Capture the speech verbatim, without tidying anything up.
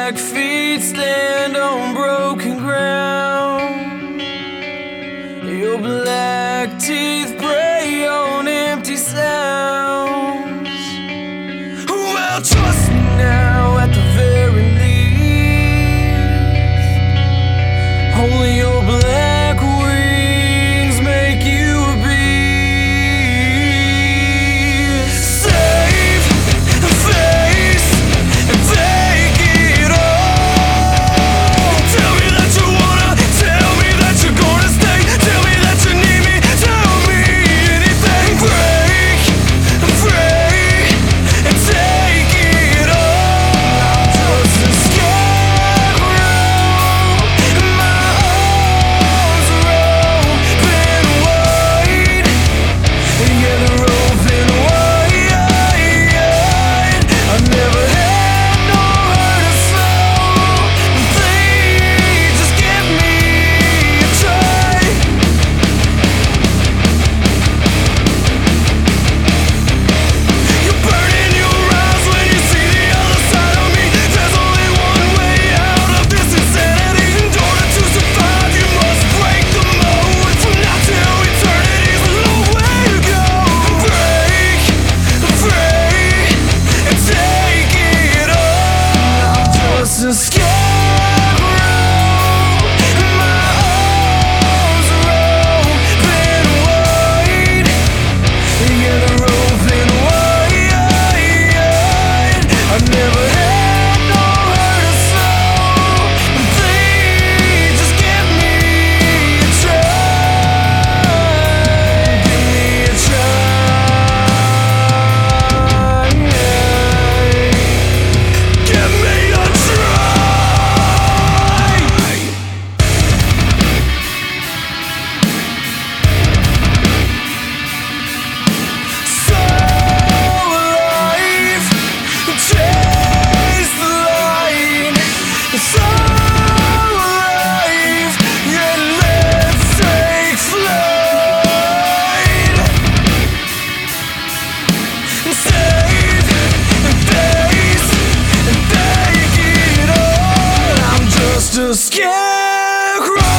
black feet stand on broken ground. Your black teeth prey on empty sounds. Well, trust me now at the very least. Only your black wings make you a beast. Save face and take it all. Tell me that you wanna, tell me that you're gonna stay. Tell me that you need me, tell me anything. Break free and take it all. Just a scarecrow, my arms are open wide. Yeah, they're open wide. I never had no hurt or soul. Please just give me a try. You're burning your eyes when you see the other side of me. There's only one way out of this insanity. In order to survive, you must break the mold. From now till eternity's a long way to go. Break free and take it all. Just a scarecrow, my arms are open wide. Yeah, they're open wide. I never had no hurt or soul. Please just give me a try. Give me a try. Give me a try. So alive, chase the light. So alive, yeah, let's take flight. Save and face and take it all. I'm just a scarecrow.